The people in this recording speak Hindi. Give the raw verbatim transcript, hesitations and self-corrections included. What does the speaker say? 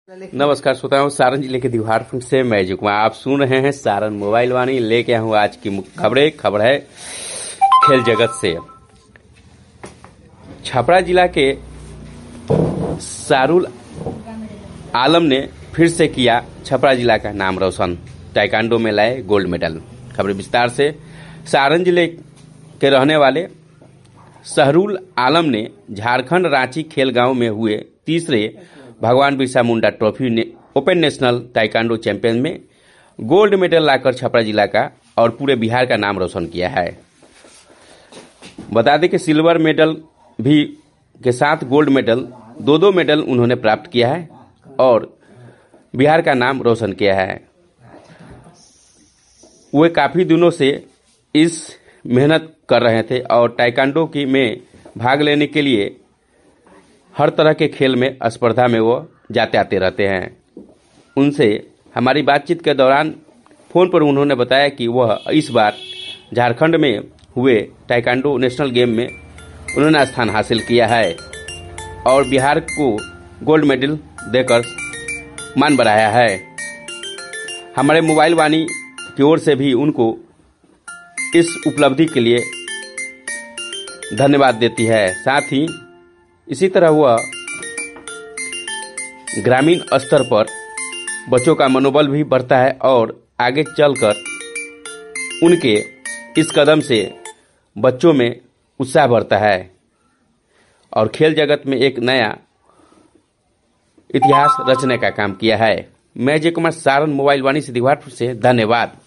नमस्कार श्रोताओं, सारण जिले के दीवारपुर से मैं अजय कुमार आप सुन रहे हैं सारण मोबाइल वाणी। लेके आया हूँ आज की मुख्य खबरें। खबर है खेल जगत से। छपरा जिला के सारुल आलम ने फिर से किया छपरा जिला का नाम रोशन, ताइक्वांडो में लाए गोल्ड मेडल। खबर विस्तार से। सारण जिले के रहने वाले सहरुल आलम ने झारखंड रांची खेल गांव में हुए तीसरे भगवान बिरसा मुंडा ट्रॉफी ने ओपन नेशनल ताइक्वांडो चैंपियन में गोल्ड मेडल लाकर छपरा जिला का और पूरे बिहार का नाम रोशन किया है। बता दें कि सिल्वर मेडल भी के साथ गोल्ड मेडल दो दो मेडल उन्होंने प्राप्त किया है और बिहार का नाम रोशन किया है। वे काफी दिनों से इस मेहनत कर रहे थे और ताइक्वांडो की में भाग लेने के लिए हर तरह के खेल में स्पर्धा में वो जाते आते रहते हैं। उनसे हमारी बातचीत के दौरान फोन पर उन्होंने बताया कि वह इस बार झारखंड में हुए ताइक्वांडो नेशनल गेम में उन्होंने स्थान हासिल किया है और बिहार को गोल्ड मेडल देकर मान बढ़ाया है। हमारे मोबाइल वाणी की ओर से भी उनको इस उपलब्धि के लिए धन्यवाद देती है। साथ ही इसी तरह वह ग्रामीण स्तर पर बच्चों का मनोबल भी बढ़ता है और आगे चलकर उनके इस कदम से बच्चों में उत्साह बढ़ता है और खेल जगत में एक नया इतिहास रचने का काम किया है। मैं अजय कुमार, सारण मोबाइल वाणी से दीवारपुर से। धन्यवाद।